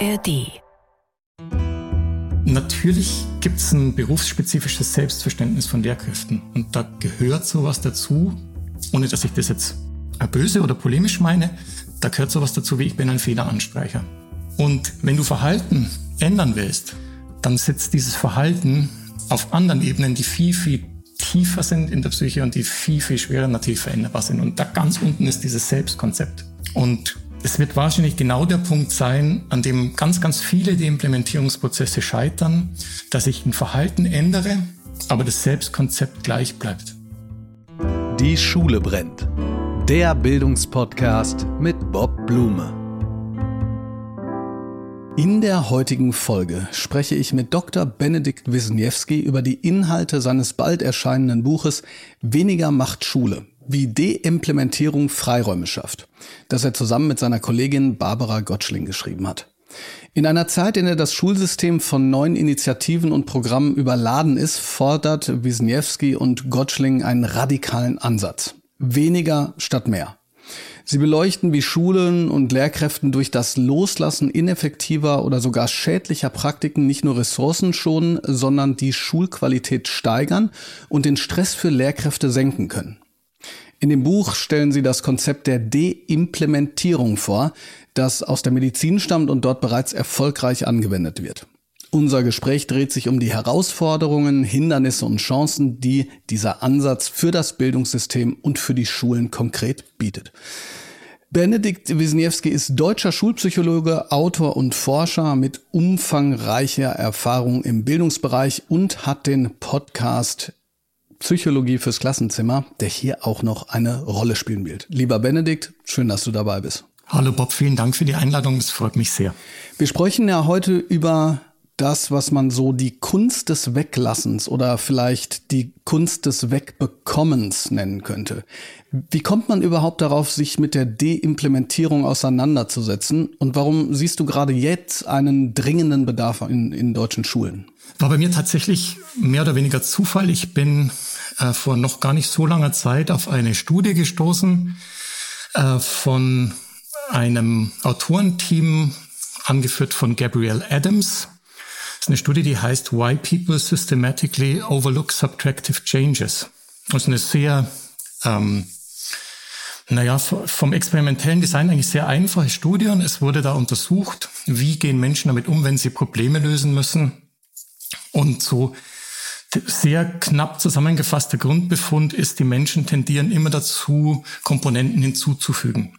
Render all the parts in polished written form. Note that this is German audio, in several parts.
ARD. Natürlich gibt es ein berufsspezifisches Selbstverständnis von Lehrkräften. Und da gehört sowas dazu, ohne dass ich das jetzt böse oder polemisch meine, da gehört sowas dazu wie ich bin ein Fehleransprecher. Und wenn du Verhalten ändern willst, dann setzt dieses Verhalten auf anderen Ebenen, die viel, viel tiefer sind in der Psyche und die viel, viel schwerer natürlich veränderbar sind. Und da ganz unten ist dieses Selbstkonzept. Und es wird wahrscheinlich genau der Punkt sein, an dem ganz, ganz viele die Implementierungsprozesse scheitern, dass ich ein Verhalten ändere, aber das Selbstkonzept gleich bleibt. Die Schule brennt. Der Bildungspodcast mit Bob Blume. In der heutigen Folge spreche ich mit Dr. Benedikt Wisniewski über die Inhalte seines bald erscheinenden Buches Weniger macht Schule, wie Deimplementierung Freiräume schafft, das er zusammen mit seiner Kollegin Barbara Gottschling geschrieben hat. In einer Zeit, in der das Schulsystem von neuen Initiativen und Programmen überladen ist, fordert Wisniewski und Gottschling einen radikalen Ansatz. Weniger statt mehr. Sie beleuchten, wie Schulen und Lehrkräften durch das Loslassen ineffektiver oder sogar schädlicher Praktiken nicht nur Ressourcen schonen, sondern die Schulqualität steigern und den Stress für Lehrkräfte senken können. In dem Buch stellen sie das Konzept der Deimplementierung vor, das aus der Medizin stammt und dort bereits erfolgreich angewendet wird. Unser Gespräch dreht sich um die Herausforderungen, Hindernisse und Chancen, die dieser Ansatz für das Bildungssystem und für die Schulen konkret bietet. Benedikt Wisniewski ist deutscher Schulpsychologe, Autor und Forscher mit umfangreicher Erfahrung im Bildungsbereich und hat den Podcast Psychologie fürs Klassenzimmer, der hier auch noch eine Rolle spielen wird. Lieber Benedikt, schön, dass du dabei bist. Hallo Bob, vielen Dank für die Einladung, das freut mich sehr. Wir sprechen ja heute über das, was man so die Kunst des Weglassens oder vielleicht die Kunst des Wegbekommens nennen könnte. Wie kommt man überhaupt darauf, sich mit der Deimplementierung auseinanderzusetzen? Und warum siehst du gerade jetzt einen dringenden Bedarf in deutschen Schulen? War bei mir tatsächlich mehr oder weniger Zufall. Ich bin vor noch gar nicht so langer Zeit auf eine Studie gestoßen von einem Autorenteam, angeführt von Gabrielle Adams. Das ist eine Studie, die heißt Why People Systematically Overlook Subtractive Changes. Das ist eine sehr, vom experimentellen Design eigentlich sehr einfache Studie. Und es wurde da untersucht, wie gehen Menschen damit um, wenn sie Probleme lösen müssen. Und so sehr knapp zusammengefasster Grundbefund ist, die Menschen tendieren immer dazu, Komponenten hinzuzufügen.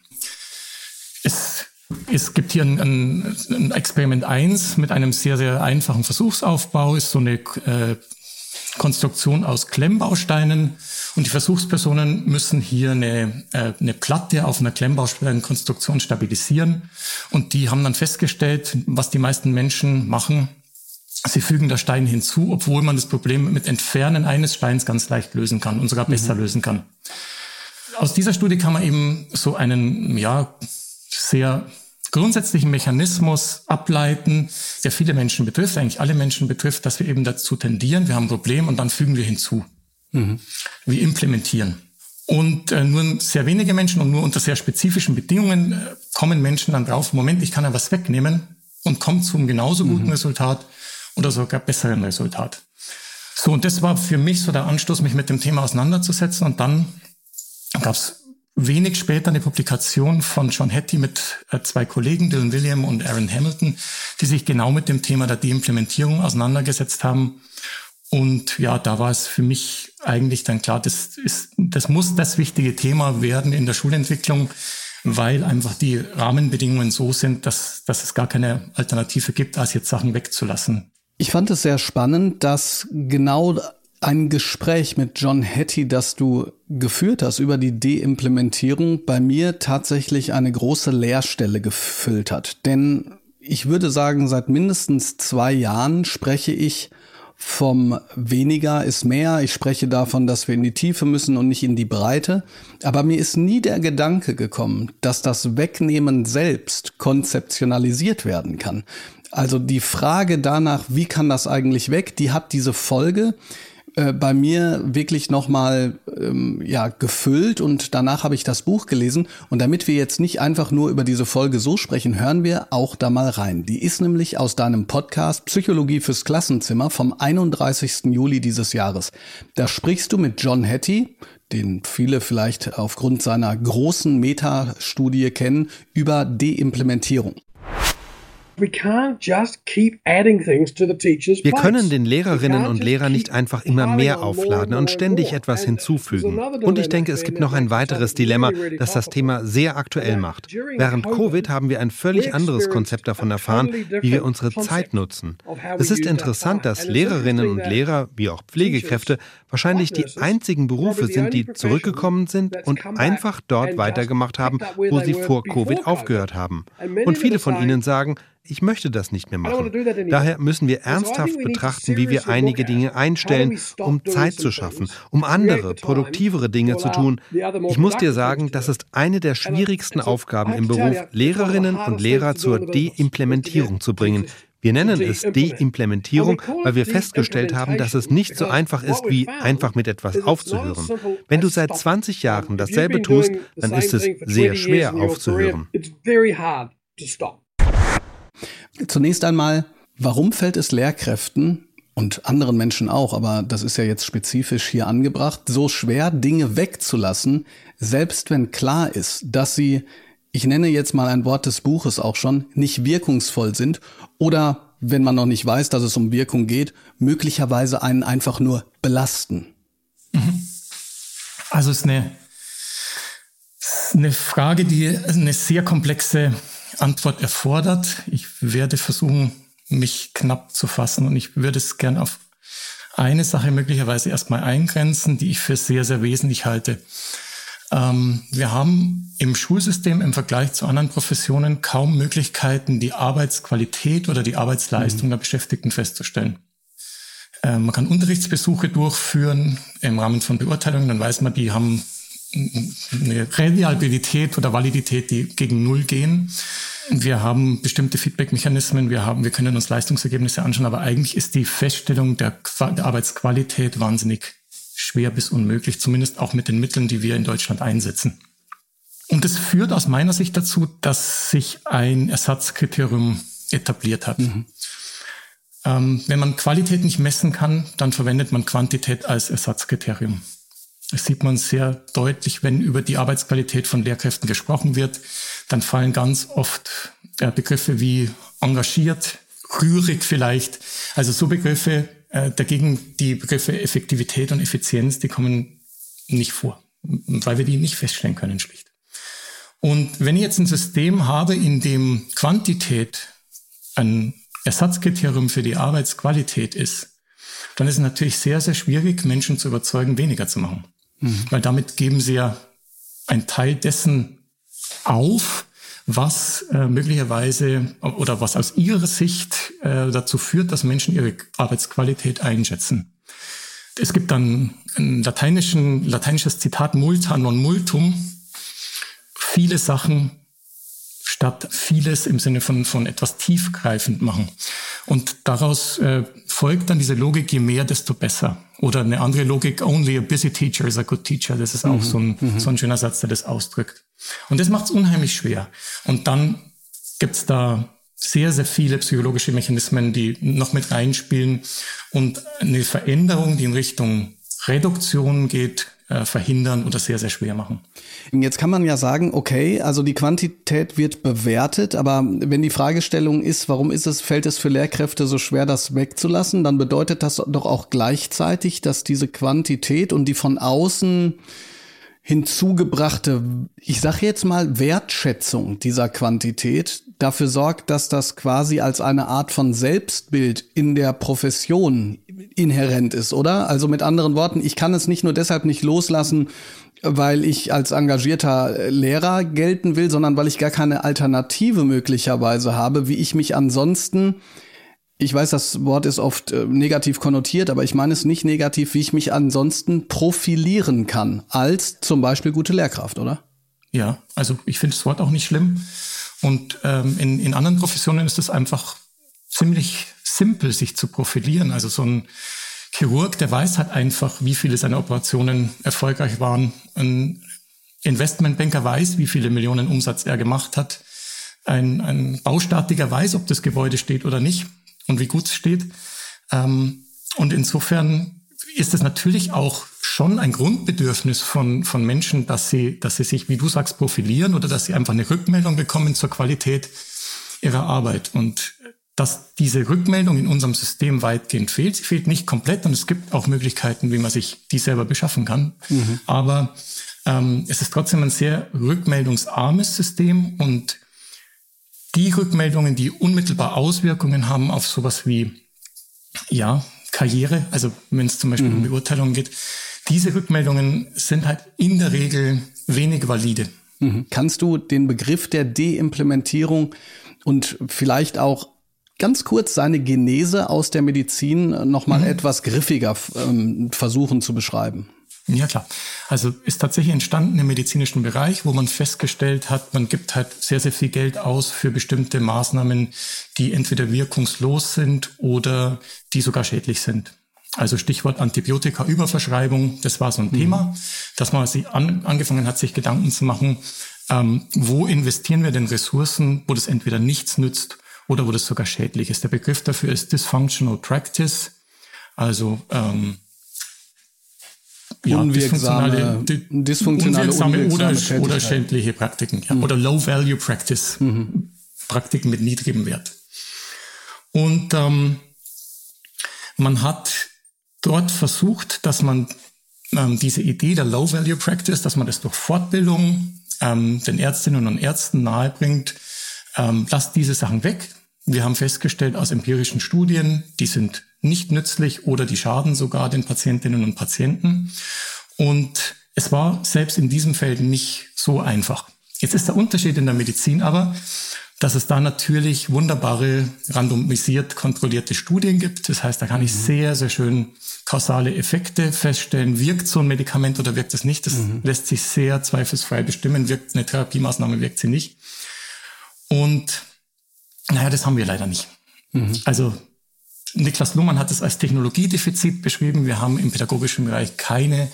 Es gibt hier ein Experiment 1 mit einem sehr, sehr einfachen Versuchsaufbau. Ist so eine Konstruktion aus Klemmbausteinen. Und die Versuchspersonen müssen hier eine Platte auf einer Klemmbausteinkonstruktion stabilisieren. Und die haben dann festgestellt, was die meisten Menschen machen. Sie fügen da Steine hinzu, obwohl man das Problem mit Entfernen eines Steins ganz leicht lösen kann und sogar besser lösen kann. Aus dieser Studie kann man eben so einen, sehr grundsätzlichen Mechanismus ableiten, der viele Menschen betrifft, eigentlich alle Menschen betrifft, dass wir eben dazu tendieren, wir haben ein Problem und dann fügen wir hinzu. Wir implementieren. Und nur sehr wenige Menschen und nur unter sehr spezifischen Bedingungen kommen Menschen dann drauf, Moment, ich kann ja was wegnehmen und komme zum genauso guten Resultat oder sogar besseren Resultat. So, und das war für mich so der Anstoß, mich mit dem Thema auseinanderzusetzen. Und dann gab es wenig später eine Publikation von John Hattie mit zwei Kollegen, Dylan Wiliam und Aaron Hamilton, die sich genau mit dem Thema der Deimplementierung auseinandergesetzt haben. Und ja, da war es für mich eigentlich dann klar, das muss das wichtige Thema werden in der Schulentwicklung, weil einfach die Rahmenbedingungen so sind, dass es gar keine Alternative gibt, als jetzt Sachen wegzulassen. Ich fand es sehr spannend, dass genau ein Gespräch mit John Hattie, das du geführt hast über die Deimplementierung, bei mir tatsächlich eine große Leerstelle gefüllt hat. Denn ich würde sagen, seit mindestens 2 Jahren spreche ich vom weniger ist mehr. Ich spreche davon, dass wir in die Tiefe müssen und nicht in die Breite. Aber mir ist nie der Gedanke gekommen, dass das Wegnehmen selbst konzeptionalisiert werden kann. Also die Frage danach, wie kann das eigentlich weg, die hat diese Folge, bei mir wirklich nochmal gefüllt und danach habe ich das Buch gelesen. Und damit wir jetzt nicht einfach nur über diese Folge so sprechen, hören wir auch da mal rein. Die ist nämlich aus deinem Podcast Psychologie fürs Klassenzimmer vom 31. Juli dieses Jahres. Da sprichst du mit John Hattie, den viele vielleicht aufgrund seiner großen Metastudie kennen, über Deimplementierung. Wir können den Lehrerinnen und Lehrern nicht einfach immer mehr aufladen und ständig etwas hinzufügen. Und ich denke, es gibt noch ein weiteres Dilemma, das das Thema sehr aktuell macht. Während Covid haben wir ein völlig anderes Konzept davon erfahren, wie wir unsere Zeit nutzen. Es ist interessant, dass Lehrerinnen und Lehrer, wie auch Pflegekräfte, wahrscheinlich die einzigen Berufe sind, die zurückgekommen sind und einfach dort weitergemacht haben, wo sie vor Covid aufgehört haben. Und viele von ihnen sagen, ich möchte das nicht mehr machen. Daher müssen wir ernsthaft betrachten, wie wir einige Dinge einstellen, um Zeit zu schaffen, um andere, produktivere Dinge zu tun. Ich muss dir sagen, das ist eine der schwierigsten Aufgaben im Beruf, Lehrerinnen und Lehrer zur Deimplementierung zu bringen. Wir nennen es Deimplementierung, weil wir festgestellt haben, dass es nicht so einfach ist, wie einfach mit etwas aufzuhören. Wenn du seit 20 Jahren dasselbe tust, dann ist es sehr schwer aufzuhören. Zunächst einmal, warum fällt es Lehrkräften und anderen Menschen auch, aber das ist ja jetzt spezifisch hier angebracht, so schwer, Dinge wegzulassen, selbst wenn klar ist, dass sie, ich nenne jetzt mal ein Wort des Buches auch schon, nicht wirkungsvoll sind oder, wenn man noch nicht weiß, dass es um Wirkung geht, möglicherweise einen einfach nur belasten? Also es ist eine Frage, die eine sehr komplexe Antwort erfordert. Ich werde versuchen, mich knapp zu fassen und ich würde es gern auf eine Sache möglicherweise erstmal eingrenzen, die ich für sehr, sehr wesentlich halte. Wir haben im Schulsystem im Vergleich zu anderen Professionen kaum Möglichkeiten, die Arbeitsqualität oder die Arbeitsleistung der Beschäftigten festzustellen. Man kann Unterrichtsbesuche durchführen im Rahmen von Beurteilungen, dann weiß man, die haben eine Reliabilität oder Validität, die gegen Null gehen. Wir haben bestimmte Feedback-Mechanismen, wir können uns Leistungsergebnisse anschauen, aber eigentlich ist die Feststellung der Arbeitsqualität wahnsinnig schwer bis unmöglich, zumindest auch mit den Mitteln, die wir in Deutschland einsetzen. Und es führt aus meiner Sicht dazu, dass sich ein Ersatzkriterium etabliert hat. Wenn man Qualität nicht messen kann, dann verwendet man Quantität als Ersatzkriterium. Das sieht man sehr deutlich, wenn über die Arbeitsqualität von Lehrkräften gesprochen wird. Dann fallen ganz oft Begriffe wie engagiert, rührig vielleicht. Also so Begriffe, dagegen die Begriffe Effektivität und Effizienz, die kommen nicht vor, weil wir die nicht feststellen können schlicht. Und wenn ich jetzt ein System habe, in dem Quantität ein Ersatzkriterium für die Arbeitsqualität ist, dann ist es natürlich sehr, sehr schwierig, Menschen zu überzeugen, weniger zu machen. Weil damit geben sie ja einen Teil dessen auf, was möglicherweise oder was aus ihrer Sicht dazu führt, dass Menschen ihre Arbeitsqualität einschätzen. Es gibt dann ein lateinisches Zitat, multa non multum, viele Sachen statt vieles im Sinne von etwas tiefgreifend machen. Und daraus folgt dann diese Logik, je mehr, desto besser. Oder eine andere Logik, only a busy teacher is a good teacher. Das ist auch so ein schöner Satz, der das ausdrückt. Und das macht es unheimlich schwer. Und dann gibt's da sehr, sehr viele psychologische Mechanismen, die noch mit reinspielen und eine Veränderung, die in Richtung Reduktion geht, verhindern oder sehr, sehr schwer machen. Jetzt kann man ja sagen, okay, also die Quantität wird bewertet, aber wenn die Fragestellung ist, fällt es für Lehrkräfte so schwer, das wegzulassen, dann bedeutet das doch auch gleichzeitig, dass diese Quantität und die von außen hinzugebrachte, ich sage jetzt mal Wertschätzung dieser Quantität dafür sorgt, dass das quasi als eine Art von Selbstbild in der Profession inhärent ist, oder? Also mit anderen Worten, ich kann es nicht nur deshalb nicht loslassen, weil ich als engagierter Lehrer gelten will, sondern weil ich gar keine Alternative möglicherweise habe, wie ich mich ansonsten, ich weiß, das Wort ist oft negativ konnotiert, aber ich meine es nicht negativ, wie ich mich ansonsten profilieren kann, als zum Beispiel gute Lehrkraft, oder? Ja, also ich finde das Wort auch nicht schlimm. Und in anderen Professionen ist es einfach ziemlich simpel, sich zu profilieren. Also so ein Chirurg, der weiß halt einfach, wie viele seiner Operationen erfolgreich waren. Ein Investmentbanker weiß, wie viele Millionen Umsatz er gemacht hat. Ein Baustatiker weiß, ob das Gebäude steht oder nicht und wie gut es steht. Und insofern ist es natürlich auch schon ein Grundbedürfnis von Menschen, dass sie sich, wie du sagst, profilieren oder dass sie einfach eine Rückmeldung bekommen zur Qualität ihrer Arbeit. Und dass diese Rückmeldung in unserem System weitgehend fehlt. Sie fehlt nicht komplett und es gibt auch Möglichkeiten, wie man sich die selber beschaffen kann. Aber es ist trotzdem ein sehr rückmeldungsarmes System und die Rückmeldungen, die unmittelbar Auswirkungen haben auf sowas wie Karriere, also wenn es zum Beispiel um Beurteilungen geht, diese Rückmeldungen sind halt in der Regel wenig valide. Kannst du den Begriff der Deimplementierung und vielleicht auch ganz kurz seine Genese aus der Medizin nochmal etwas griffiger versuchen zu beschreiben? Ja, klar. Also ist tatsächlich entstanden im medizinischen Bereich, wo man festgestellt hat, man gibt halt sehr, sehr viel Geld aus für bestimmte Maßnahmen, die entweder wirkungslos sind oder die sogar schädlich sind. Also Stichwort Antibiotika-Überverschreibung, das war so ein Thema, dass man sich angefangen hat, sich Gedanken zu machen, wo investieren wir denn Ressourcen, wo das entweder nichts nützt oder wo das sogar schädlich ist. Der Begriff dafür ist Dysfunctional Practice, also unwirksame oder schädliche Praktiken, oder Low-Value Practice, Praktiken mit niedrigem Wert. Und man hat dort versucht, dass man diese Idee der Low-Value Practice, dass man das durch Fortbildung den Ärztinnen und Ärzten nahebringt, lasst diese Sachen weg. Wir haben festgestellt aus empirischen Studien, die sind nicht nützlich oder die schaden sogar den Patientinnen und Patienten. Und es war selbst in diesem Feld nicht so einfach. Jetzt ist der Unterschied in der Medizin aber, dass es da natürlich wunderbare, randomisiert kontrollierte Studien gibt. Das heißt, da kann ich sehr, sehr schön kausale Effekte feststellen. Wirkt so ein Medikament oder wirkt es nicht? Das lässt sich sehr zweifelsfrei bestimmen. Wirkt eine Therapiemaßnahme, wirkt sie nicht. Und das haben wir leider nicht. Also Niklas Luhmann hat es als Technologiedefizit beschrieben. Wir haben im pädagogischen Bereich keine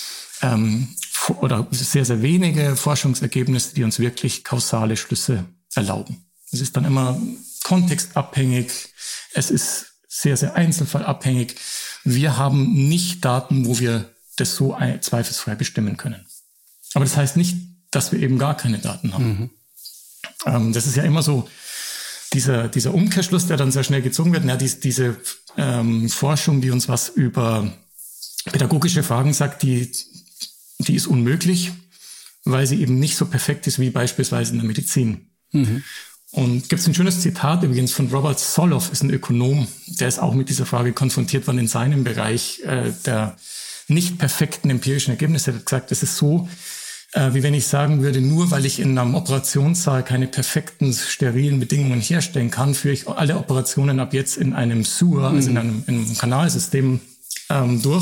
oder sehr, sehr wenige Forschungsergebnisse, die uns wirklich kausale Schlüsse erlauben. Es ist dann immer kontextabhängig. Es ist sehr, sehr einzelfallabhängig. Wir haben nicht Daten, wo wir das so zweifelsfrei bestimmen können. Aber das heißt nicht, dass wir eben gar keine Daten haben. Das ist ja immer so dieser Umkehrschluss, der dann sehr schnell gezogen wird. Diese Forschung, die uns was über pädagogische Fragen sagt, die ist unmöglich, weil sie eben nicht so perfekt ist wie beispielsweise in der Medizin. Und gibt es ein schönes Zitat übrigens von Robert Solow, ist ein Ökonom, der ist auch mit dieser Frage konfrontiert worden in seinem Bereich der nicht perfekten empirischen Ergebnisse. Er hat gesagt, es ist so, wie wenn ich sagen würde, nur weil ich in einem Operationssaal keine perfekten, sterilen Bedingungen herstellen kann, führe ich alle Operationen ab jetzt in einem Sewer, also in einem Kanalsystem durch.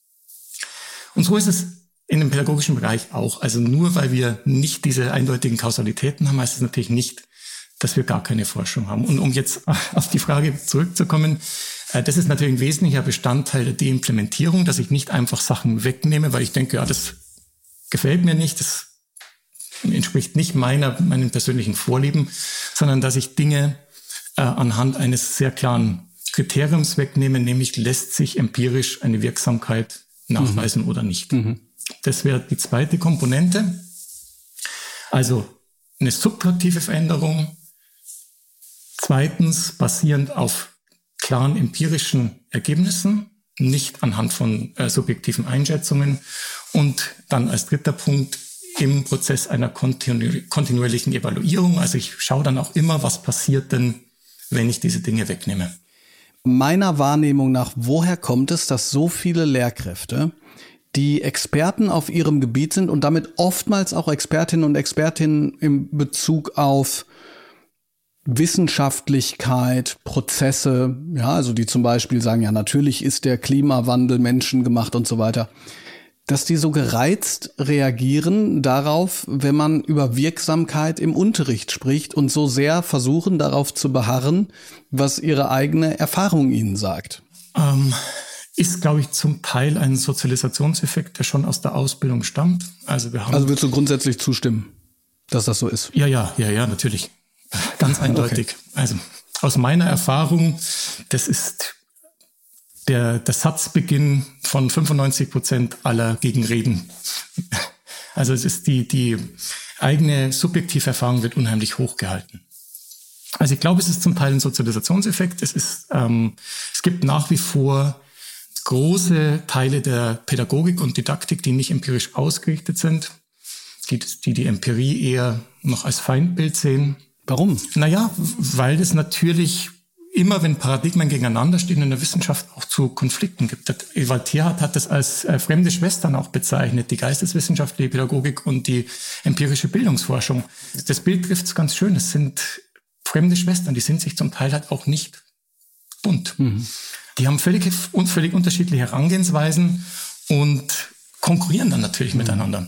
Und so ist es in dem pädagogischen Bereich auch. Also nur weil wir nicht diese eindeutigen Kausalitäten haben, heißt es natürlich nicht, dass wir gar keine Forschung haben. Und um jetzt auf die Frage zurückzukommen, das ist natürlich ein wesentlicher Bestandteil der Deimplementierung, dass ich nicht einfach Sachen wegnehme, weil ich denke, das gefällt mir nicht, das entspricht nicht meinen persönlichen Vorlieben, sondern dass ich Dinge anhand eines sehr klaren Kriteriums wegnehme, nämlich lässt sich empirisch eine Wirksamkeit nachweisen oder nicht. Das wäre die zweite Komponente. Also eine subtraktive Veränderung. Zweitens basierend auf klaren empirischen Ergebnissen, nicht anhand von subjektiven Einschätzungen. Und dann als dritter Punkt im Prozess einer kontinuierlichen Evaluierung. Also ich schaue dann auch immer, was passiert denn, wenn ich diese Dinge wegnehme. Meiner Wahrnehmung nach, woher kommt es, dass so viele Lehrkräfte, die Experten auf ihrem Gebiet sind und damit oftmals auch Expertinnen und Expertinnen im Bezug auf Wissenschaftlichkeit, Prozesse, also die zum Beispiel sagen, natürlich ist der Klimawandel menschengemacht und so weiter, dass die so gereizt reagieren darauf, wenn man über Wirksamkeit im Unterricht spricht und so sehr versuchen, darauf zu beharren, was ihre eigene Erfahrung ihnen sagt. ist, glaube ich, zum Teil ein Sozialisationseffekt, der schon aus der Ausbildung stammt. Also würdest du grundsätzlich zustimmen, dass das so ist? Ja, natürlich. Ganz eindeutig. Okay. Also aus meiner Erfahrung, das ist der Satzbeginn von 95% aller Gegenreden. Also es ist die eigene subjektive Erfahrung wird unheimlich hochgehalten. Also ich glaube, es ist zum Teil ein Sozialisationseffekt. Es gibt nach wie vor große Teile der Pädagogik und Didaktik, die nicht empirisch ausgerichtet sind, die Empirie eher noch als Feindbild sehen. Warum? Naja, weil es natürlich immer, wenn Paradigmen gegeneinander stehen in der Wissenschaft, auch zu Konflikten gibt. Voltaire hat das als fremde Schwestern auch bezeichnet, die geisteswissenschaftliche Pädagogik und die empirische Bildungsforschung. Das Bild trifft es ganz schön. Es sind fremde Schwestern, die sind sich zum Teil halt auch nicht bunt. Mhm. Die haben völlig unterschiedliche Herangehensweisen und konkurrieren dann natürlich miteinander.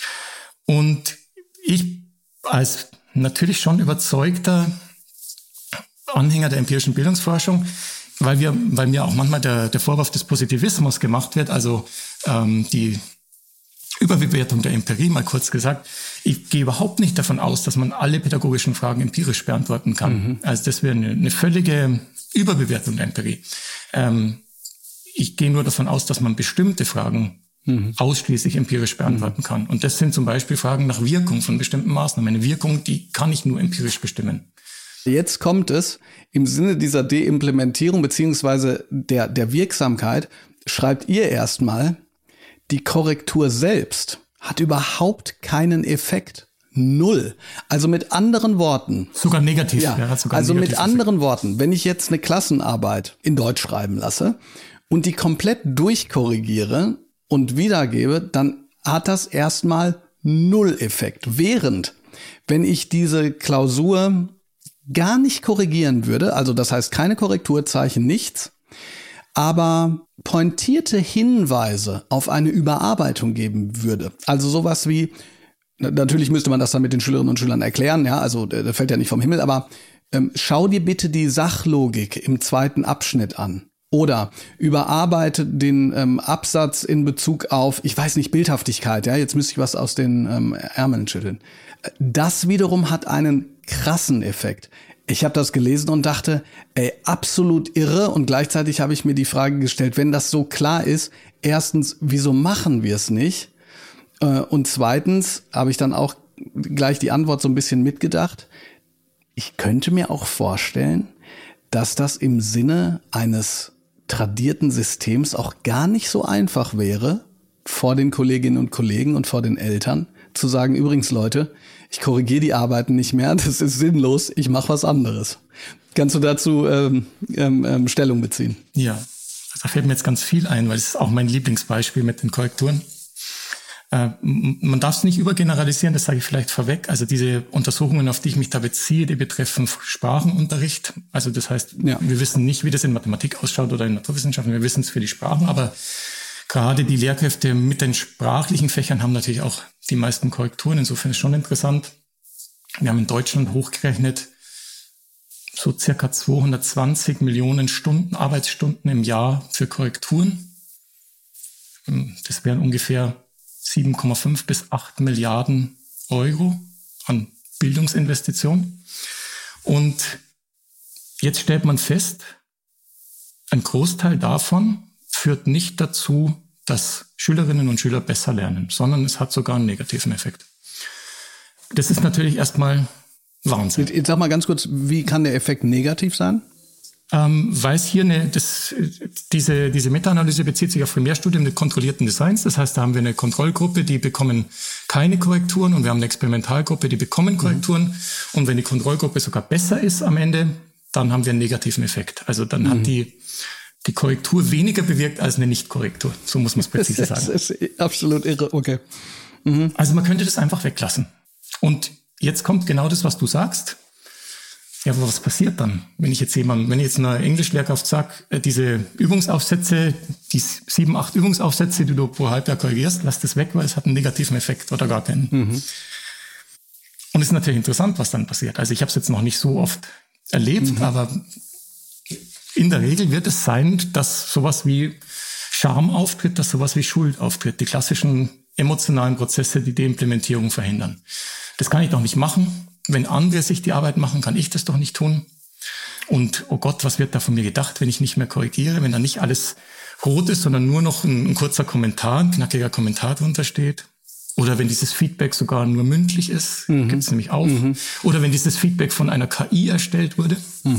Und ich als natürlich schon überzeugter Anhänger der empirischen Bildungsforschung, weil mir auch manchmal der Vorwurf des Positivismus gemacht wird, also die Überbewertung der Empirie, mal kurz gesagt. Ich gehe überhaupt nicht davon aus, dass man alle pädagogischen Fragen empirisch beantworten kann. Mhm. Also das wäre eine völlige Überbewertung der Empirie. Ich gehe nur davon aus, dass man bestimmte Fragen ausschließlich empirisch beantworten kann. Und das sind zum Beispiel Fragen nach Wirkung von bestimmten Maßnahmen. Eine Wirkung, die kann ich nur empirisch bestimmen. Jetzt kommt es im Sinne dieser Deimplementierung beziehungsweise der Wirksamkeit, schreibt ihr erstmal, die Korrektur selbst hat überhaupt keinen Effekt. Null. Also mit anderen Worten. Sogar negativ. Ja, also mit anderen Worten, wenn ich jetzt eine Klassenarbeit in Deutsch schreiben lasse und die komplett durchkorrigiere und wiedergebe, dann hat das erstmal null Effekt. Während, wenn ich diese Klausur gar nicht korrigieren würde, also das heißt keine Korrekturzeichen, nichts, aber pointierte Hinweise auf eine Überarbeitung geben würde. Also sowas wie, natürlich müsste man das dann mit den Schülerinnen und Schülern erklären, ja, also das fällt ja nicht vom Himmel, aber schau dir bitte die Sachlogik im zweiten Abschnitt an. Oder überarbeite den Absatz in Bezug auf, ich weiß nicht, Bildhaftigkeit, ja, jetzt müsste ich was aus den Ärmeln schütteln. Das wiederum hat einen krassen Effekt. Ich habe das gelesen und dachte, absolut irre, und gleichzeitig habe ich mir die Frage gestellt, wenn das so klar ist, erstens, wieso machen wir es nicht? Und zweitens habe ich dann auch gleich die Antwort so ein bisschen mitgedacht. Ich könnte mir auch vorstellen, dass das im Sinne eines tradierten Systems auch gar nicht so einfach wäre, vor den Kolleginnen und Kollegen und vor den Eltern zu sagen, übrigens Leute, ich korrigiere die Arbeiten nicht mehr, das ist sinnlos, ich mache was anderes. Kannst du dazu Stellung beziehen? Ja, da fällt mir jetzt ganz viel ein, weil es ist auch mein Lieblingsbeispiel mit den Korrekturen. Man darf es nicht übergeneralisieren, das sage ich vielleicht vorweg. Also diese Untersuchungen, auf die ich mich da beziehe, die betreffen Sprachenunterricht. Also das heißt, Wir wissen nicht, wie das in Mathematik ausschaut oder in Naturwissenschaften. Wir wissen es für die Sprachen, aber gerade die Lehrkräfte mit den sprachlichen Fächern haben natürlich auch die meisten Korrekturen. Insofern ist es schon interessant. Wir haben in Deutschland hochgerechnet so circa 220 Millionen Arbeitsstunden im Jahr für Korrekturen. Das wären ungefähr 7,5 bis 8 Milliarden Euro an Bildungsinvestitionen. Und jetzt stellt man fest, ein Großteil davon führt nicht dazu, dass Schülerinnen und Schüler besser lernen, sondern es hat sogar einen negativen Effekt. Das ist natürlich erstmal Wahnsinn. Jetzt sag mal ganz kurz, wie kann der Effekt negativ sein? Weil es hier diese Meta-Analyse bezieht sich auf Primärstudien mit kontrollierten Designs. Das heißt, da haben wir eine Kontrollgruppe, die bekommen keine Korrekturen, und wir haben eine Experimentalgruppe, die bekommen Korrekturen. Und wenn die Kontrollgruppe sogar besser ist am Ende, dann haben wir einen negativen Effekt. Also dann hat die Korrektur weniger bewirkt als eine Nicht-Korrektur. So muss man es präzise sagen. Das ist absolut irre, okay. Also man könnte das einfach weglassen. Und jetzt kommt genau das, was du sagst. Ja, aber was passiert dann, wenn ich jetzt einer Englischlehrkraft sage, diese Übungsaufsätze, die 7, 8 Übungsaufsätze, die du pro Halbjahr korrigierst, lass das weg, weil es hat einen negativen Effekt oder gar keinen. Und es ist natürlich interessant, was dann passiert. Also ich habe es jetzt noch nicht so oft erlebt, aber in der Regel wird es sein, dass sowas wie Scham auftritt, dass sowas wie Schuld auftritt. Die klassischen emotionalen Prozesse, die Deimplementierung verhindern. Das kann ich doch nicht machen. Wenn andere sich die Arbeit machen, kann ich das doch nicht tun. Und oh Gott, was wird da von mir gedacht, wenn ich nicht mehr korrigiere, wenn da nicht alles rot ist, sondern nur noch ein kurzer Kommentar, ein knackiger Kommentar drunter steht. Oder wenn dieses Feedback sogar nur mündlich ist, gibt es nämlich auch. Oder wenn dieses Feedback von einer KI erstellt wurde,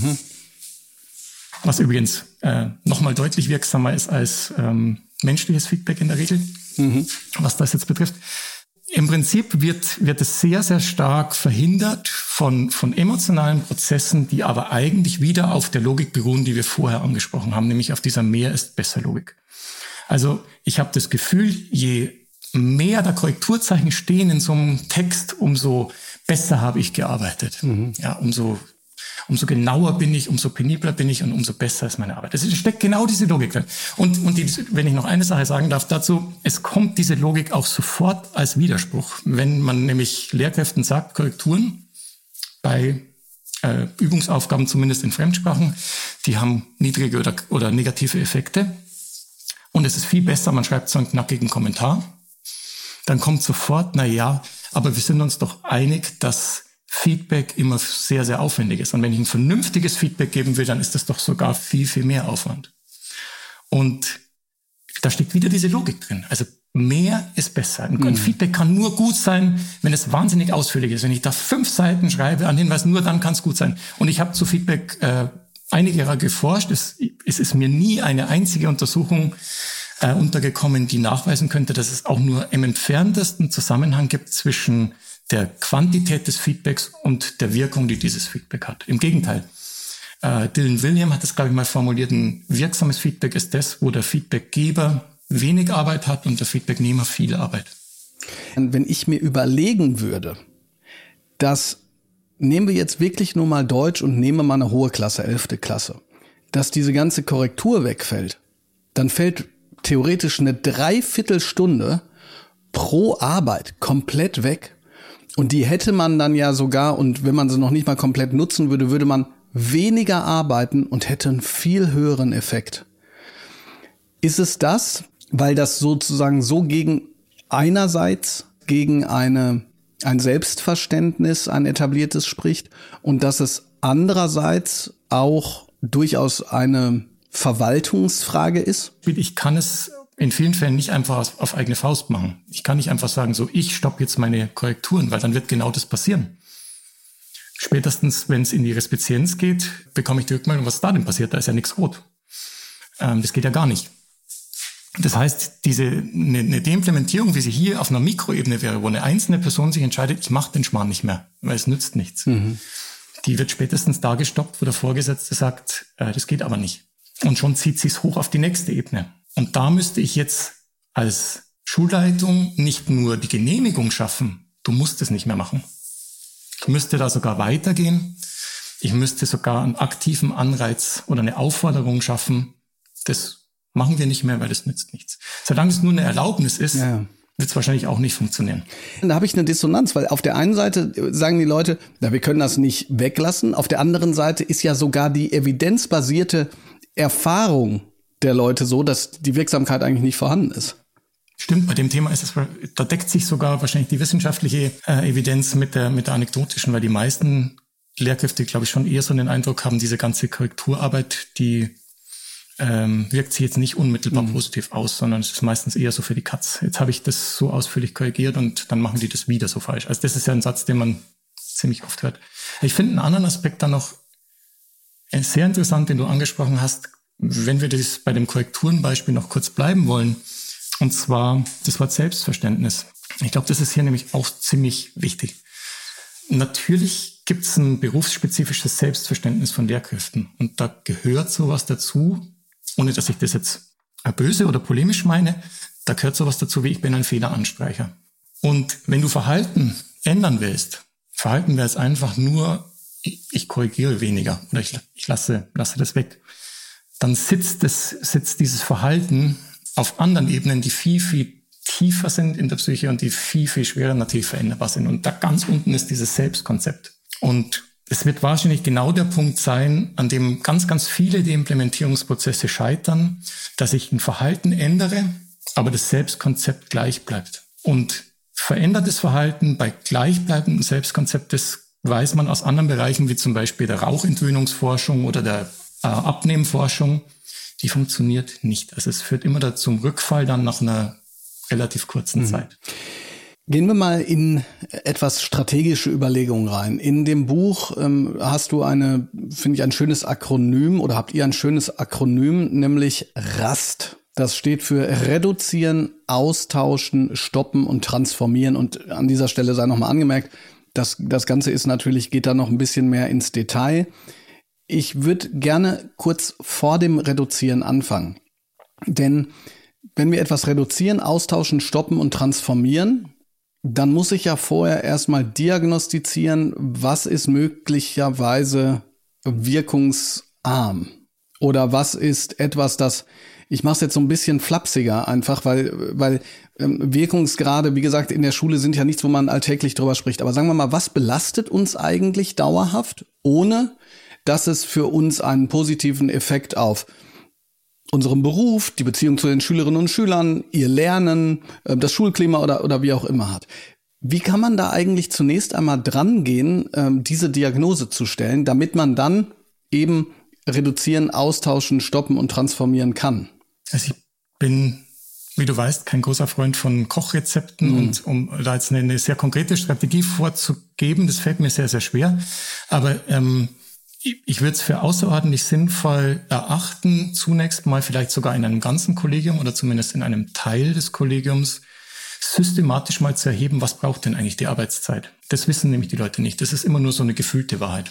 was übrigens nochmal deutlich wirksamer ist als menschliches Feedback in der Regel, was das jetzt betrifft. Im Prinzip wird es sehr, sehr stark verhindert von emotionalen Prozessen, die aber eigentlich wieder auf der Logik beruhen, die wir vorher angesprochen haben, nämlich auf dieser Mehr ist besser Logik. Also ich habe das Gefühl, je mehr da Korrekturzeichen stehen in so einem Text, umso besser habe ich gearbeitet. Ja, umso genauer bin ich, umso penibler bin ich und umso besser ist meine Arbeit. Es steckt genau diese Logik drin. Und wenn ich noch eine Sache sagen darf dazu, es kommt diese Logik auch sofort als Widerspruch. Wenn man nämlich Lehrkräften sagt, Korrekturen bei Übungsaufgaben, zumindest in Fremdsprachen, die haben niedrige oder negative Effekte. Und es ist viel besser, man schreibt so einen knackigen Kommentar. Dann kommt sofort, aber wir sind uns doch einig, dass Feedback immer sehr, sehr aufwendig ist. Und wenn ich ein vernünftiges Feedback geben will, dann ist das doch sogar viel, viel mehr Aufwand. Und da steckt wieder diese Logik drin. Also mehr ist besser. Ein Feedback kann nur gut sein, wenn es wahnsinnig ausführlich ist. Wenn ich da 5 Seiten schreibe an Hinweisen, nur dann kann es gut sein. Und ich habe zu Feedback einige Jahre geforscht. Es ist mir nie eine einzige Untersuchung untergekommen, die nachweisen könnte, dass es auch nur im entferntesten Zusammenhang gibt zwischen der Quantität des Feedbacks und der Wirkung, die dieses Feedback hat. Im Gegenteil. Dylan Wiliam hat das, glaube ich, mal formuliert, ein wirksames Feedback ist das, wo der Feedbackgeber wenig Arbeit hat und der Feedbacknehmer viel Arbeit. Wenn ich mir überlegen würde, dass, nehmen wir jetzt wirklich nur mal Deutsch und nehmen wir mal eine hohe Klasse, 11. Klasse, dass diese ganze Korrektur wegfällt, dann fällt theoretisch eine Dreiviertelstunde pro Arbeit komplett weg. Und die hätte man dann ja sogar, und wenn man sie noch nicht mal komplett nutzen würde, würde man weniger arbeiten und hätte einen viel höheren Effekt. Ist es das, weil das sozusagen so einerseits gegen ein Selbstverständnis, ein etabliertes spricht und dass es andererseits auch durchaus eine Verwaltungsfrage ist? Ich kann es in vielen Fällen nicht einfach auf eigene Faust machen. Ich kann nicht einfach sagen, so, ich stoppe jetzt meine Korrekturen, weil dann wird genau das passieren. Spätestens, wenn es in die Respizienz geht, bekomme ich die Rückmeldung, was da denn passiert? Da ist ja nichts rot. Das geht ja gar nicht. Das heißt, eine Deimplementierung, wie sie hier auf einer Mikroebene wäre, wo eine einzelne Person sich entscheidet, ich mache den Schmarrn nicht mehr, weil es nützt nichts. Die wird spätestens da gestoppt, wo der Vorgesetzte sagt, das geht aber nicht. Und schon zieht sie es hoch auf die nächste Ebene. Und da müsste ich jetzt als Schulleitung nicht nur die Genehmigung schaffen, du musst es nicht mehr machen. Ich müsste da sogar weitergehen. Ich müsste sogar einen aktiven Anreiz oder eine Aufforderung schaffen, das machen wir nicht mehr, weil das nützt nichts. Solange es nur eine Erlaubnis ist, wird es wahrscheinlich auch nicht funktionieren. Da habe ich eine Dissonanz, weil auf der einen Seite sagen die Leute, wir können das nicht weglassen. Auf der anderen Seite ist ja sogar die evidenzbasierte Erfahrung der Leute so, dass die Wirksamkeit eigentlich nicht vorhanden ist. Stimmt, bei dem Thema da deckt sich sogar wahrscheinlich die wissenschaftliche Evidenz mit der anekdotischen, weil die meisten Lehrkräfte, glaube ich, schon eher so den Eindruck haben, diese ganze Korrekturarbeit, die wirkt sich jetzt nicht unmittelbar positiv aus, sondern es ist meistens eher so für die Katz. Jetzt habe ich das so ausführlich korrigiert und dann machen die das wieder so falsch. Also das ist ja ein Satz, den man ziemlich oft hört. Ich finde einen anderen Aspekt da noch sehr interessant, den du angesprochen hast, wenn wir das bei dem Korrekturenbeispiel noch kurz bleiben wollen, und zwar das Wort Selbstverständnis. Ich glaube, das ist hier nämlich auch ziemlich wichtig. Natürlich gibt es ein berufsspezifisches Selbstverständnis von Lehrkräften und da gehört sowas dazu, ohne dass ich das jetzt böse oder polemisch meine, da gehört sowas dazu wie ich bin ein Fehleranstreicher. Und wenn du Verhalten ändern willst, Verhalten wäre es einfach nur, ich korrigiere weniger oder ich lasse das weg, dann sitzt dieses Verhalten auf anderen Ebenen, die viel, viel tiefer sind in der Psyche und die viel, viel schwerer natürlich veränderbar sind. Und da ganz unten ist dieses Selbstkonzept. Und es wird wahrscheinlich genau der Punkt sein, an dem ganz, ganz viele Deimplementierungsprozesse scheitern, dass ich ein Verhalten ändere, aber das Selbstkonzept gleich bleibt. Und verändertes Verhalten bei gleichbleibendem Selbstkonzept, das weiß man aus anderen Bereichen, wie zum Beispiel der Rauchentwöhnungsforschung oder der Abnehmforschung, die funktioniert nicht. Also es führt immer zum Rückfall dann nach einer relativ kurzen Zeit. Gehen wir mal in etwas strategische Überlegungen rein. In dem Buch hast du finde ich, ein schönes Akronym oder habt ihr ein schönes Akronym, nämlich RAST. Das steht für Reduzieren, Austauschen, Stoppen und Transformieren. Und an dieser Stelle sei nochmal angemerkt, das Ganze geht da noch ein bisschen mehr ins Detail. Ich würde gerne kurz vor dem Reduzieren anfangen. Denn wenn wir etwas reduzieren, austauschen, stoppen und transformieren, dann muss ich ja vorher erstmal diagnostizieren, was ist möglicherweise wirkungsarm. Oder was ist etwas, ich mache es jetzt so ein bisschen flapsiger einfach, weil Wirkungsgrade, wie gesagt, in der Schule sind ja nichts, wo man alltäglich drüber spricht. Aber sagen wir mal, was belastet uns eigentlich dauerhaft, ohne dass es für uns einen positiven Effekt auf unserem Beruf, die Beziehung zu den Schülerinnen und Schülern, ihr Lernen, das Schulklima oder wie auch immer hat. Wie kann man da eigentlich zunächst einmal dran gehen, diese Diagnose zu stellen, damit man dann eben reduzieren, austauschen, stoppen und transformieren kann? Also ich bin, wie du weißt, kein großer Freund von Kochrezepten und um da jetzt eine sehr konkrete Strategie vorzugeben, das fällt mir sehr, sehr schwer. Aber ich würde es für außerordentlich sinnvoll erachten, zunächst mal vielleicht sogar in einem ganzen Kollegium oder zumindest in einem Teil des Kollegiums systematisch mal zu erheben, was braucht denn eigentlich die Arbeitszeit? Das wissen nämlich die Leute nicht. Das ist immer nur so eine gefühlte Wahrheit.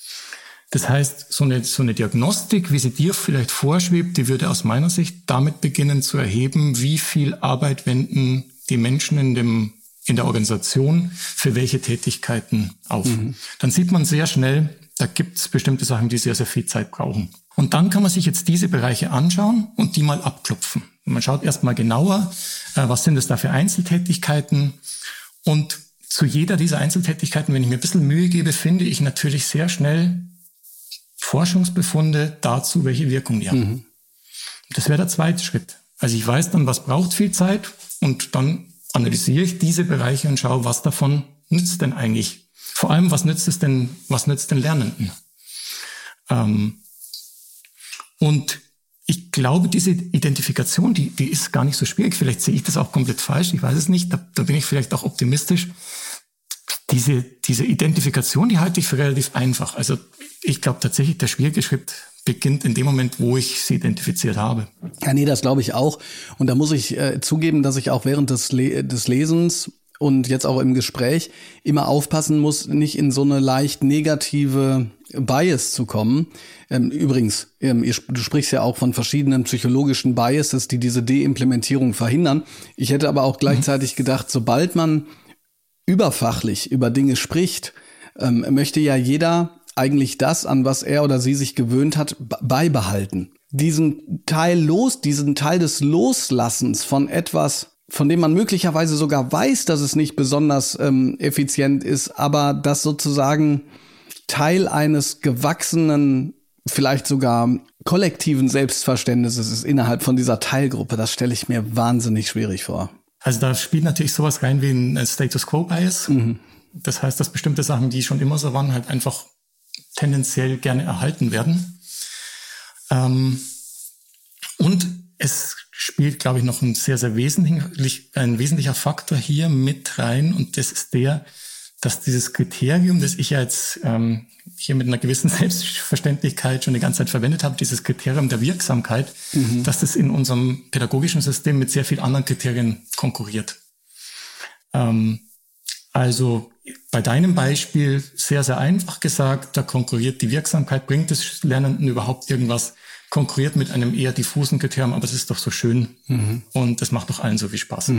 Das heißt, so eine Diagnostik, wie sie dir vielleicht vorschwebt, die würde aus meiner Sicht damit beginnen zu erheben, wie viel Arbeit wenden die Menschen in der Organisation für welche Tätigkeiten auf. Dann sieht man sehr schnell, da gibt es bestimmte Sachen, die sehr, sehr viel Zeit brauchen. Und dann kann man sich jetzt diese Bereiche anschauen und die mal abklopfen. Und man schaut erstmal genauer, was sind es da für Einzeltätigkeiten. Und zu jeder dieser Einzeltätigkeiten, wenn ich mir ein bisschen Mühe gebe, finde ich natürlich sehr schnell Forschungsbefunde dazu, welche Wirkung die haben. Das wäre der zweite Schritt. Also ich weiß dann, was braucht viel Zeit und dann analysiere ich diese Bereiche und schaue, was davon nützt denn eigentlich. Vor allem, was nützt den Lernenden? Und ich glaube, diese Identifikation, die ist gar nicht so schwierig. Vielleicht sehe ich das auch komplett falsch, ich weiß es nicht. Da bin ich vielleicht auch optimistisch. Diese Identifikation, die halte ich für relativ einfach. Also ich glaube tatsächlich, der schwierige Schritt beginnt in dem Moment, wo ich sie identifiziert habe. Ja, nee, das glaube ich auch. Und da muss ich zugeben, dass ich auch während des Lesens und jetzt auch im Gespräch immer aufpassen muss, nicht in so eine leicht negative Bias zu kommen. Übrigens, du sprichst ja auch von verschiedenen psychologischen Biases, die diese Deimplementierung verhindern. Ich hätte aber auch gleichzeitig gedacht, sobald man überfachlich über Dinge spricht, möchte ja jeder eigentlich das, an was er oder sie sich gewöhnt hat, beibehalten. Diesen Teil des Loslassens von etwas, von dem man möglicherweise sogar weiß, dass es nicht besonders effizient ist, aber das sozusagen Teil eines gewachsenen, vielleicht sogar kollektiven Selbstverständnisses ist innerhalb von dieser Teilgruppe, das stelle ich mir wahnsinnig schwierig vor. Also da spielt natürlich sowas rein wie ein Status-Quo-Bias. Das heißt, dass bestimmte Sachen, die schon immer so waren, halt einfach tendenziell gerne erhalten werden. Und es spielt, glaube ich, noch ein sehr, sehr wesentlicher Faktor hier mit rein. Und das ist dass dieses Kriterium, das ich ja jetzt hier mit einer gewissen Selbstverständlichkeit schon die ganze Zeit verwendet habe, dieses Kriterium der Wirksamkeit, dass das in unserem pädagogischen System mit sehr vielen anderen Kriterien konkurriert. Also bei deinem Beispiel sehr, sehr einfach gesagt, da konkurriert die Wirksamkeit, bringt des Lernenden überhaupt irgendwas, konkurriert mit einem eher diffusen Kriterium, aber es ist doch so schön und das macht doch allen so viel Spaß.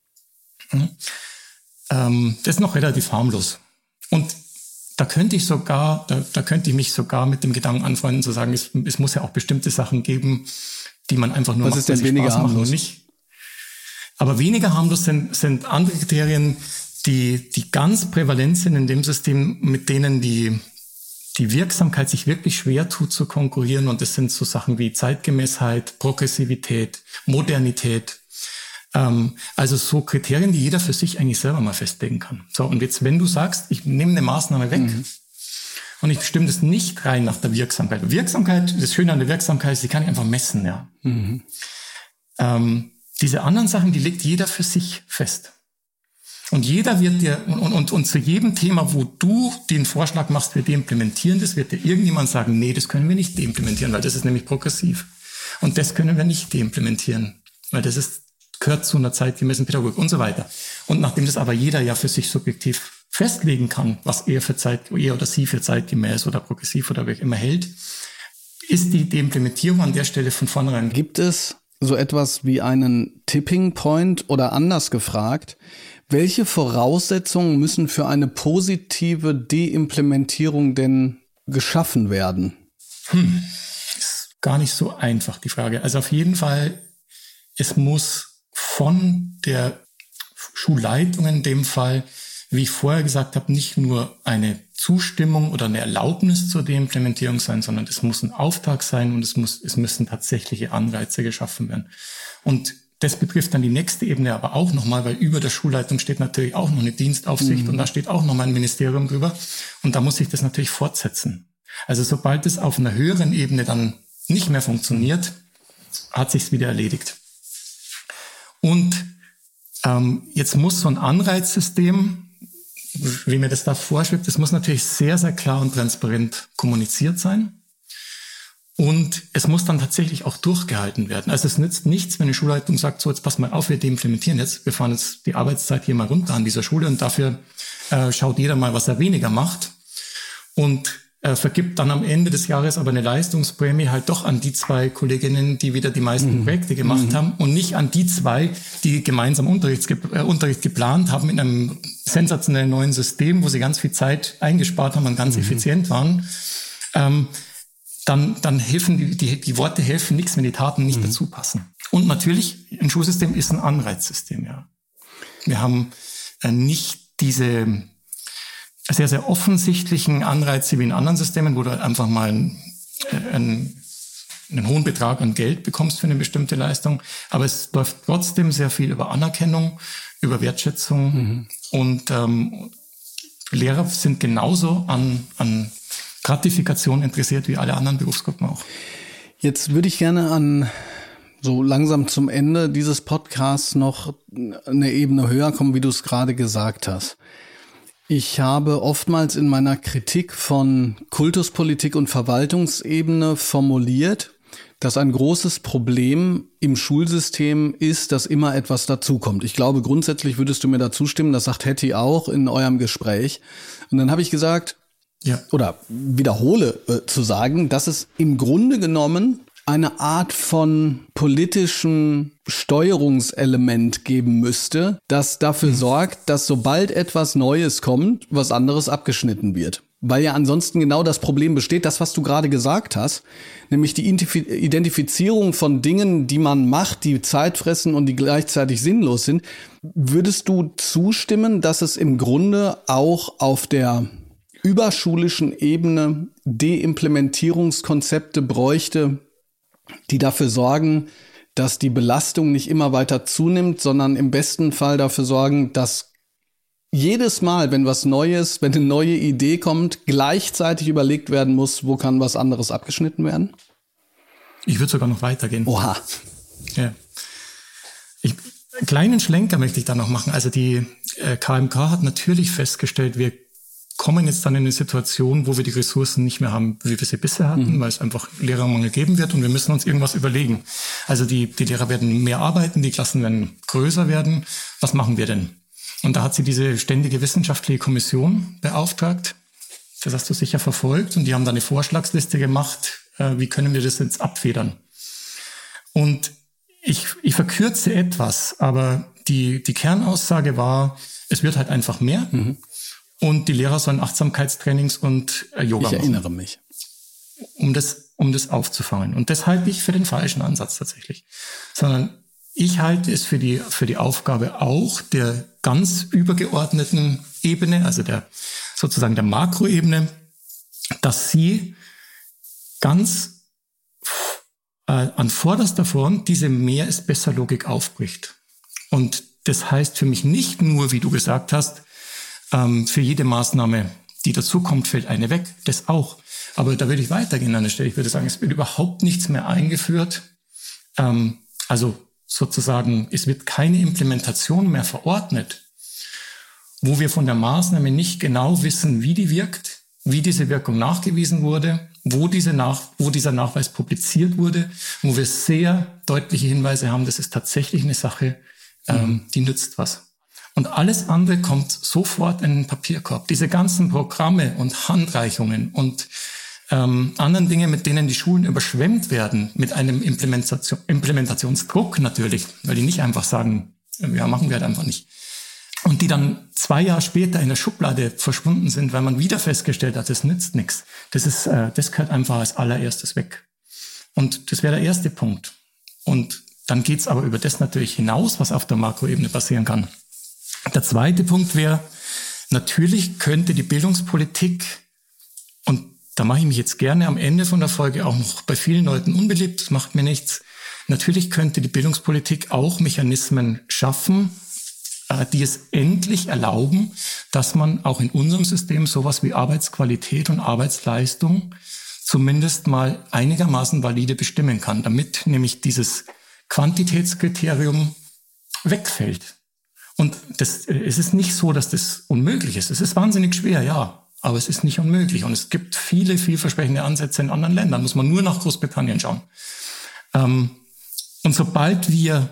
Das ist noch relativ harmlos. Und da könnte ich mich sogar mit dem Gedanken anfreunden zu sagen, es muss ja auch bestimmte Sachen geben, die man einfach nur macht, weil sie Spaß machen und nicht. Aber weniger harmlos sind andere Kriterien, die ganz prävalent sind in dem System, mit denen die die Wirksamkeit sich wirklich schwer tut zu konkurrieren. Und das sind so Sachen wie Zeitgemäßheit, Progressivität, Modernität. Also so Kriterien, die jeder für sich eigentlich selber mal festlegen kann. So, und jetzt, wenn du sagst, ich nehme eine Maßnahme weg und ich bestimme das nicht rein nach der Wirksamkeit. Wirksamkeit, das Schöne an der Wirksamkeit ist, die kann ich einfach messen, ja. Diese anderen Sachen, die legt jeder für sich fest. Und jeder wird dir, und zu jedem Thema, wo du den Vorschlag machst, wir deimplementieren das, wird dir irgendjemand sagen, nee, das können wir nicht deimplementieren, weil das ist nämlich progressiv. Und das können wir nicht deimplementieren, weil das gehört zu einer zeitgemäßen Pädagogik und so weiter. Und nachdem das aber jeder ja für sich subjektiv festlegen kann, was er oder sie für zeitgemäß oder progressiv oder wie auch immer hält, ist die Deimplementierung an der Stelle von vornherein. Gibt es so etwas wie einen Tipping Point oder anders gefragt, welche Voraussetzungen müssen für eine positive Deimplementierung denn geschaffen werden? Ist gar nicht so einfach, die Frage. Also auf jeden Fall, es muss von der Schulleitung in dem Fall, wie ich vorher gesagt habe, nicht nur eine Zustimmung oder eine Erlaubnis zur Deimplementierung sein, sondern es muss ein Auftrag sein und es müssen tatsächliche Anreize geschaffen werden. Und das betrifft dann die nächste Ebene aber auch nochmal, weil über der Schulleitung steht natürlich auch noch eine Dienstaufsicht und da steht auch nochmal ein Ministerium drüber und da muss sich das natürlich fortsetzen. Also sobald es auf einer höheren Ebene dann nicht mehr funktioniert, hat sich's wieder erledigt. Und jetzt muss so ein Anreizsystem, wie mir das da vorschwebt, das muss natürlich sehr, sehr klar und transparent kommuniziert sein. Und es muss dann tatsächlich auch durchgehalten werden. Also es nützt nichts, wenn eine Schulleitung sagt, so jetzt pass mal auf, wir deimplementieren jetzt, wir fahren jetzt die Arbeitszeit hier mal runter an dieser Schule und dafür schaut jeder mal, was er weniger macht und vergibt dann am Ende des Jahres aber eine Leistungsprämie halt doch an die 2 Kolleginnen, die wieder die meisten Projekte gemacht haben und nicht an die 2, die gemeinsam Unterricht geplant haben in einem sensationellen neuen System, wo sie ganz viel Zeit eingespart haben und ganz effizient waren. Dann helfen die Worte helfen nichts, wenn die Taten nicht dazu passen. Und natürlich, ein Schulsystem ist ein Anreizsystem, ja. Wir haben nicht diese sehr, sehr offensichtlichen Anreize wie in anderen Systemen, wo du einfach mal einen hohen Betrag an Geld bekommst für eine bestimmte Leistung. Aber es läuft trotzdem sehr viel über Anerkennung, über Wertschätzung. Und Lehrer sind genauso an Gratifikation interessiert wie alle anderen Berufsgruppen auch. Jetzt würde ich gerne so langsam zum Ende dieses Podcasts noch eine Ebene höher kommen, wie du es gerade gesagt hast. Ich habe oftmals in meiner Kritik von Kultuspolitik und Verwaltungsebene formuliert, dass ein großes Problem im Schulsystem ist, dass immer etwas dazukommt. Ich glaube, grundsätzlich würdest du mir da zustimmen, das sagt Hetty auch in eurem Gespräch. Und dann habe ich gesagt, oder wiederhole zu sagen, dass es im Grunde genommen eine Art von politischem Steuerungselement geben müsste, das dafür sorgt, dass sobald etwas Neues kommt, was anderes abgeschnitten wird. Weil ja ansonsten genau das Problem besteht, das, was du gerade gesagt hast, nämlich die Identifizierung von Dingen, die man macht, die Zeit fressen und die gleichzeitig sinnlos sind. Würdest du zustimmen, dass es im Grunde auch auf der überschulischen Ebene Deimplementierungskonzepte bräuchte, die dafür sorgen, dass die Belastung nicht immer weiter zunimmt, sondern im besten Fall dafür sorgen, dass jedes Mal, wenn was Neues, wenn eine neue Idee kommt, gleichzeitig überlegt werden muss, wo kann was anderes abgeschnitten werden? Ich würde sogar noch weitergehen. Oha. Ja. Einen kleinen Schlenker möchte ich da noch machen. Also die KMK hat natürlich festgestellt, wir kommen jetzt dann in eine Situation, wo wir die Ressourcen nicht mehr haben, wie wir sie bisher hatten, weil es einfach Lehrermangel geben wird und wir müssen uns irgendwas überlegen. Also die Lehrer werden mehr arbeiten, die Klassen werden größer werden. Was machen wir denn? Und da hat sie diese ständige wissenschaftliche Kommission beauftragt. Das hast du sicher verfolgt. Und die haben da eine Vorschlagsliste gemacht, wie können wir das jetzt abfedern. Und ich verkürze etwas, aber die Kernaussage war, es wird halt einfach mehr. Und die Lehrer sollen Achtsamkeitstrainings und Yoga machen. Ich erinnere mich. Um das aufzufangen. Und das halte ich für den falschen Ansatz tatsächlich. Sondern ich halte es für die Aufgabe auch der ganz übergeordneten Ebene, also sozusagen der Makroebene, dass sie ganz an vorderster Front diese Mehr ist besser Logik aufbricht. Und das heißt für mich nicht nur, wie du gesagt hast, für jede Maßnahme, die dazukommt, fällt eine weg. Das auch. Aber da würde ich weitergehen an der Stelle. Ich würde sagen, es wird überhaupt nichts mehr eingeführt. Also sozusagen, es wird keine Implementation mehr verordnet, wo wir von der Maßnahme nicht genau wissen, wie die wirkt, wie diese Wirkung nachgewiesen wurde, wo dieser Nachweis publiziert wurde, wo wir sehr deutliche Hinweise haben, das ist tatsächlich eine Sache, die nützt was. Und alles andere kommt sofort in den Papierkorb. Diese ganzen Programme und Handreichungen und anderen Dinge, mit denen die Schulen überschwemmt werden, mit einem Implementationsdruck natürlich, weil die nicht einfach sagen, ja, machen wir halt einfach nicht. Und die dann 2 Jahre später in der Schublade verschwunden sind, weil man wieder festgestellt hat, das nützt nichts. Das gehört einfach als allererstes weg. Und das wäre der erste Punkt. Und dann geht's aber über das natürlich hinaus, was auf der Makroebene passieren kann. Der zweite Punkt wäre, natürlich könnte die Bildungspolitik, und da mache ich mich jetzt gerne am Ende von der Folge auch noch bei vielen Leuten unbeliebt, das macht mir nichts, natürlich könnte die Bildungspolitik auch Mechanismen schaffen, die es endlich erlauben, dass man auch in unserem System sowas wie Arbeitsqualität und Arbeitsleistung zumindest mal einigermaßen valide bestimmen kann, damit nämlich dieses Quantitätskriterium wegfällt. Und es ist nicht so, dass das unmöglich ist. Es ist wahnsinnig schwer, ja, aber es ist nicht unmöglich. Und es gibt viele vielversprechende Ansätze in anderen Ländern. Muss man nur nach Großbritannien schauen. Und sobald wir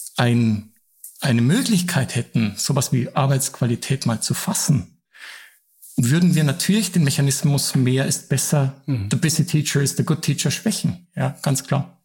eine Möglichkeit hätten, sowas wie Arbeitsqualität mal zu fassen, würden wir natürlich den Mechanismus mehr ist besser, the busy teacher is the good teacher schwächen. Ja, ganz klar.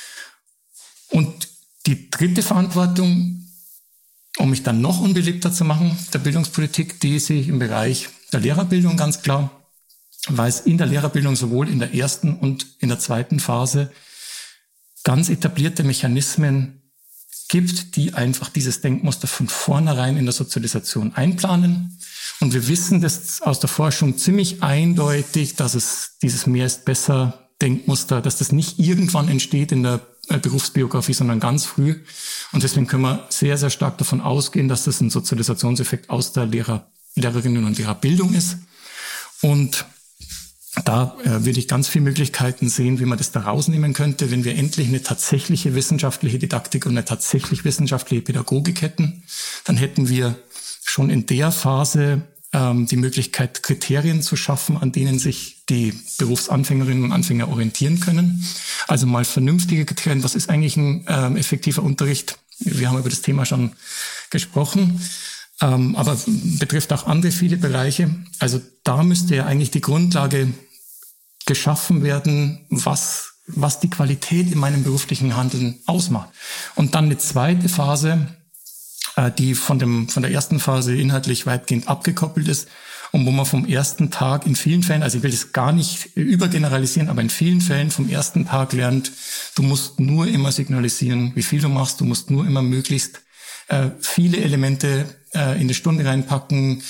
Und die dritte Verantwortung, um mich dann noch unbeliebter zu machen, der Bildungspolitik, die sehe ich im Bereich der Lehrerbildung ganz klar, weil es in der Lehrerbildung sowohl in der ersten und in der zweiten Phase ganz etablierte Mechanismen gibt, die einfach dieses Denkmuster von vornherein in der Sozialisation einplanen. Und wir wissen das aus der Forschung ziemlich eindeutig, dass es dieses Mehr ist besser Denkmuster, dass das nicht irgendwann entsteht in der Berufsbiografie, sondern ganz früh. Und deswegen können wir sehr, sehr stark davon ausgehen, dass das ein Sozialisationseffekt aus der Lehrerinnen- und Lehrerbildung ist. Und da würde ich ganz viele Möglichkeiten sehen, wie man das da rausnehmen könnte, wenn wir endlich eine tatsächliche wissenschaftliche Didaktik und eine tatsächlich wissenschaftliche Pädagogik hätten. Dann hätten wir schon in der Phase die Möglichkeit, Kriterien zu schaffen, an denen sich die Berufsanfängerinnen und Anfänger orientieren können. Also mal vernünftige Kriterien. Was ist eigentlich ein effektiver Unterricht? Wir haben über das Thema schon gesprochen, aber betrifft auch andere viele Bereiche. Also da müsste ja eigentlich die Grundlage geschaffen werden, was die Qualität in meinem beruflichen Handeln ausmacht. Und dann eine zweite Phase, die von der ersten Phase inhaltlich weitgehend abgekoppelt ist und wo man vom ersten Tag in vielen Fällen, also ich will das gar nicht übergeneralisieren, aber in vielen Fällen vom ersten Tag lernt, du musst nur immer signalisieren, wie viel du machst, du musst nur immer möglichst viele Elemente in die Stunde reinpacken,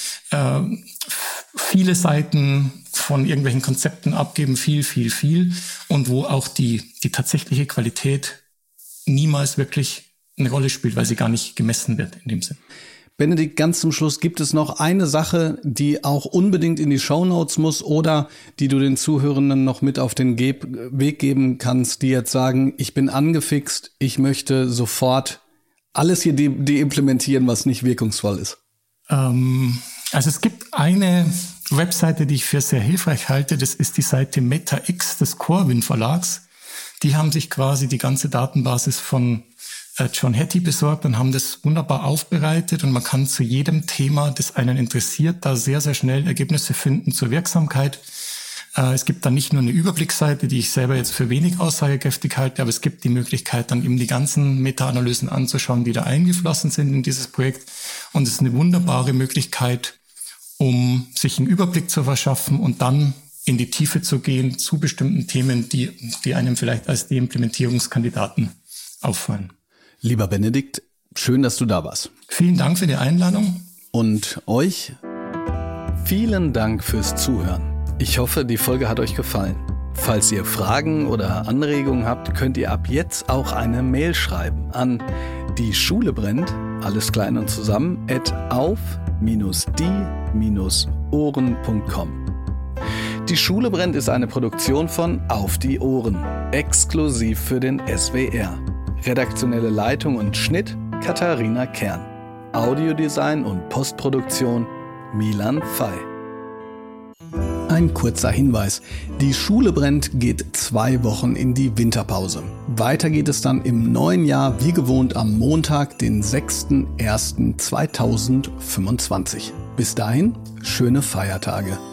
viele Seiten von irgendwelchen Konzepten abgeben, viel und wo auch die tatsächliche Qualität niemals wirklich eine Rolle spielt, weil sie gar nicht gemessen wird in dem Sinn. Benedikt, ganz zum Schluss, gibt es noch eine Sache, die auch unbedingt in die Shownotes muss oder die du den Zuhörenden noch mit auf den Weg geben kannst, die jetzt sagen, ich bin angefixt, ich möchte sofort alles hier deimplementieren, was nicht wirkungsvoll ist? Also es gibt eine Webseite, die ich für sehr hilfreich halte, das ist die Seite MetaX des Corwin Verlags. Die haben sich quasi die ganze Datenbasis von John Hattie besorgt und haben das wunderbar aufbereitet und man kann zu jedem Thema, das einen interessiert, da sehr, sehr schnell Ergebnisse finden zur Wirksamkeit. Es gibt dann nicht nur eine Überblicksseite, die ich selber jetzt für wenig aussagekräftig halte, aber es gibt die Möglichkeit, dann eben die ganzen Meta-Analysen anzuschauen, die da eingeflossen sind in dieses Projekt. Und es ist eine wunderbare Möglichkeit, um sich einen Überblick zu verschaffen und dann in die Tiefe zu gehen zu bestimmten Themen, die einem vielleicht als Deimplementierungskandidaten auffallen. Lieber Benedikt, schön, dass du da warst. Vielen Dank für die Einladung. Und euch vielen Dank fürs Zuhören. Ich hoffe, die Folge hat euch gefallen. Falls ihr Fragen oder Anregungen habt, könnt ihr ab jetzt auch eine Mail schreiben an dieschulebrennt, alles klein und zusammen, @auf-die-ohren.com. Die Schule brennt ist eine Produktion von Auf die Ohren, exklusiv für den SWR. Redaktionelle Leitung und Schnitt Katharina Kern. Audiodesign und Postproduktion Milan Fey. Ein kurzer Hinweis. Die Schule brennt geht 2 Wochen in die Winterpause. Weiter geht es dann im neuen Jahr wie gewohnt am Montag, den 6.01.2025. Bis dahin, schöne Feiertage.